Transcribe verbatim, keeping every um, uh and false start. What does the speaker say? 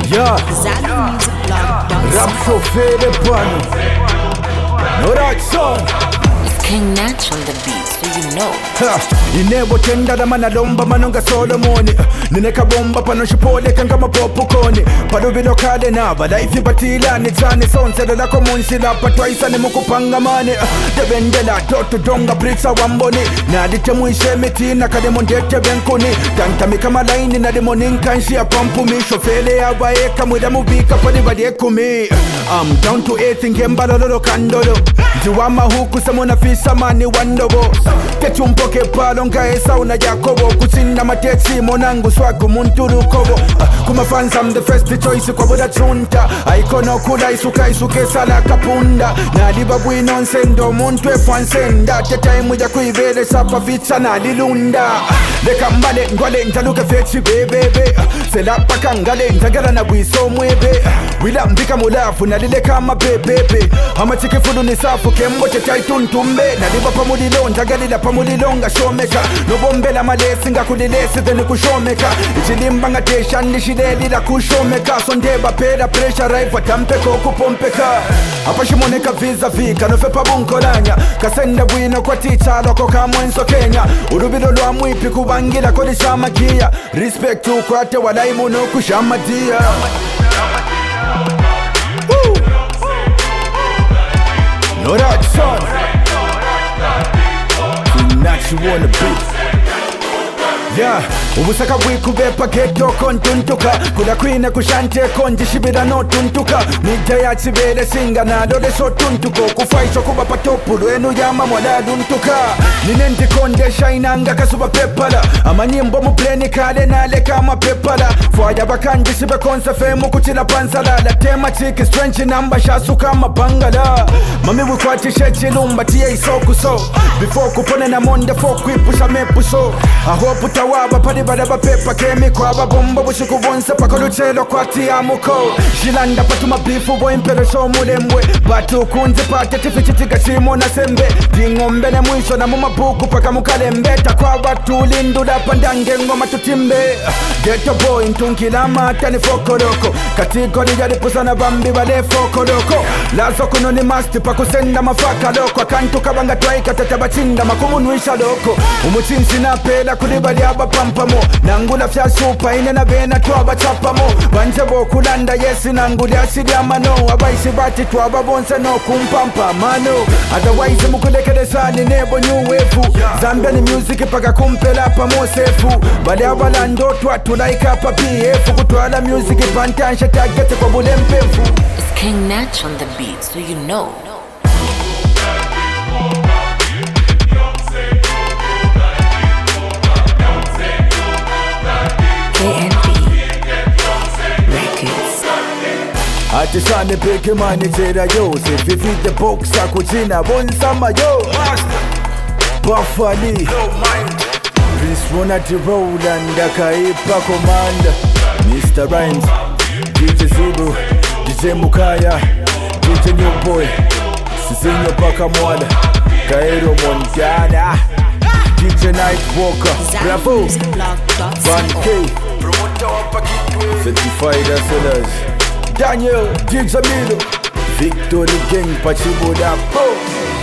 Yeah, Zanu Music Blog. rap so fade pano. No that song. It's King Natch on the beat, so you know. Inebo tenda da mana lomba manonga Solomoni. Nineka bomba pano shipole kanga mapopukoni. Pado bilo kade na bada ifi batila ni tani sonse da lako munsi la patwaisa ni mukupanga mani. Debendela toto donga pritsa wamboni. Na dite muishe meti na kade mondete benkuni. Tanta mikama laini na demoni nkanshi ya pampu mi. Shofele ya waeka muda mubika padi badie kumi. I'm down to eight ngemba lolo kandolo. Jiwama huku samona fisa mani wandobo. Kechumpoke palo ngaesa una Jacobo. Kusinda matexi monangu swagu munturu kobo. uh, Kuma fans I'm the first choice kwa boda chunta. Aikono kuda isuka isuke sala kapunda. Na diba bui nonsendo muntu efansenda. Teta imu ya kuivele sapa ficha na lilunda. Leka mbale ngwale njaluke fechi bebebe. Selapa kangale njagala na wiso mwebe. Wila mbika mulafu na lile kama bebebe. Hama chiki fudu ni safu kembo chetai tuntumbe. Na diba pamulilo njagalila pamulilonga shomeka. Nobombela malesi nga kulilesi zeni kushomeka. Ichilimba nga tesha nishideli la kushomeka. Sondeba peda pressure raifa tampeko kupompeka. Hapa shimoneka visa vika nofepa bunkolanya. Kasenda wino kwa ticha loko kamwenso Kenya. Urubilo lwa mwipi kubangila kodi shamakia. Respect tu kwa te walaimu no kushamadia. No that son. Not you wanna be. Yeah, ubusaka bwiku bepa geto kontuntuka. Kuda kwine kushante konji shibida no tuntuka. Nija ya chibele singa na dole so tuntuko. Kufaisho kuba patopu luenu yama mwada duntuka. Ninendi konde shainanga kasuba pepala. Ama nyimbo mupleni kade na leka ma pepala. Fwaya bakanji shibe konsa femu kuchila pansala. La tema chiki strange namba shasu kama bangala. Mami wikwachi shechi lumba tiye isoku so. Before kupone na monde foku ipusha mepuso. I hope utawaba padi bada ba pepa kemi kwa ba bomba bushiku bonse pa koluchelo kwa tiamuko. Jilanda patu mabifu bo impero show mulembwe. Batu kunzi pate tifichitiga chimo na sembe. Dingombe ne mwisho na mumabuku paka mukalembe. Takwa watu lindu da pandange ngoma tutimbe. Ghetto boy ntunkila mata ni fokoroko. Katigori yari pusa na bambi bale fokoroko. Lazo kuno ni masti pa kusenda mafaka loko. Kantu kabanga twaika tatabachinda makumunuisha loko. Umuchinsi na pela kulibali aba pampamo. Nangula fya supa ine na bena tuaba chapamo. Banje bo kulanda yesi nanguli asiri amano. Abaisi bati tuaba bonse no kumpampa mano. Otherwise mukulekele sani nebo new wave. Zambia ni music paka kumpela pa mosefu. Bale abalando tuwa tulaika pa P F. Kutuala music pantansha tagete kwa bule mpefu. It's King Natch on the beat, so you know. K N B Records. Ati sane peke manijera yo. Se vivite boxa kuchina bonsama yo. Buffali Prince Monati Roland Akaipa Commander Mister Rhymes D J Zibu D J Mukaya D J New Boy Sisinyo Paka Mwada Kairo Montana D J Nightwalker Bravo Van K Certified Hustlers Daniel D J Milo Victory Gang Pachiboda Po